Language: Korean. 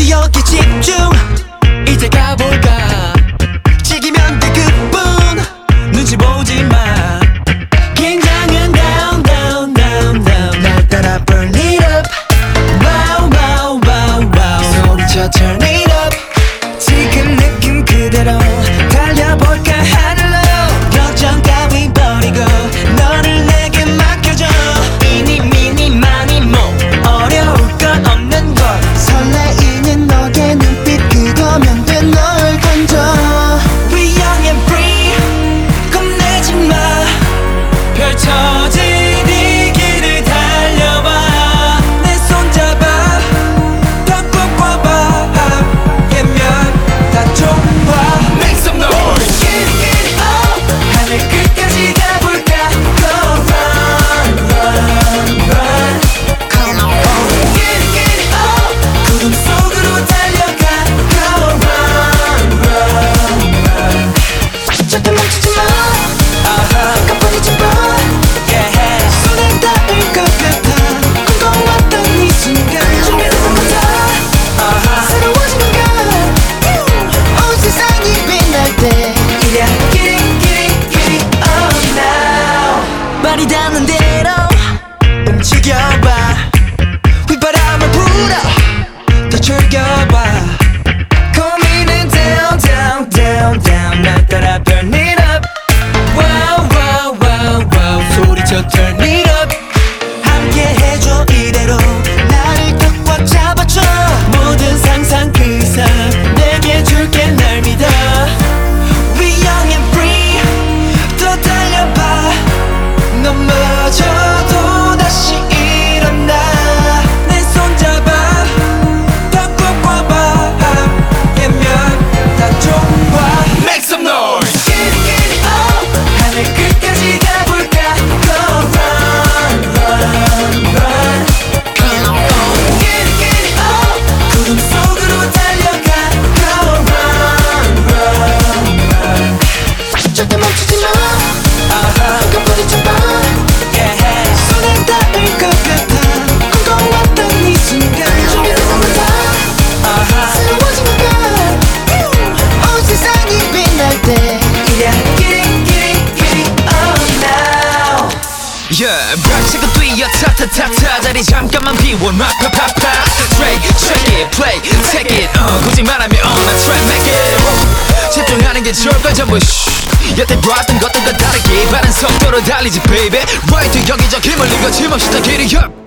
모두 여기 집중. 이제 가볼까. 즐기면 돼 그뿐. 눈치 보지 마. 긴장은 down down down down. 날 따라 burn it up. Wow wow wow wow. 소리쳐 turn it up. 지금 느낌 그대로 달려볼까 하늘로. 걱정 따윈 버리고 너를 내게 맡겨줘. 이니 미니 마니 뭐 어려울 건 없는 걸. 설레이는 너의 눈빛 그거면 돼. 널 던져. We young and free. 겁내지 마. 펼쳐진 이 길을 달려봐. 내 손잡아 더 꼭 꿔봐. 예면 다 좋아. Make some noise. Get it up. 하늘 끝까지 가볼까. Go run run run. Come on. Get it up. 구름 속으로 달려가. Go run run run. 절대 멈추지 마. 깜빡이지 마. 손에 닿을 것 같아. 꿈꿔왔던 이 순간 준비된 것 같아. 새로워지는 걸. 온 세상이 빛날 때. Yeah, get it up now. 말이 닿는 대로 움직여봐. 휘바람을 불어 더 즐겨봐. 고민은 down down down down. 날 따라 burn it up. Wow wow wow wow. 소리쳐 turn it up. 함께 해줘 이대로. 나를 꼭 꽉 잡아줘. 모든 상상 그 이상 내게 줄게. 날 믿어. We young and free. 더 달려봐. 넘어져도 다시 일어나. 내 손잡아 더 꼭 꿔봐. 예면 다 좋아. Make some noise. Get up. 하늘 끝까지 가볼까. Go run run run. Come on. Get up. 구름 속으로 달려가. Go run run run. 절대 멈추지 마. 깜빡이지 마. 손에 닿을 것 같아. 꿈꿔왔던 이 순간 준비된 것 같아. 새로워지는 걸. 온 세상이 빛날 때. Yeah, get it up now. Yeah, 벽치고 뛰어 타타타타. 자리 잠깐만 비워 놔 파파파. Straight, check it, play, take it. 굳이 말하면 on a track, make it. 집중하는 게 좋을 걸 전부 여태 봤던 것들과 다르게 빠른 속도로 달리지 baby. Right 여기저기 멀리 거침없이 더 길이 up.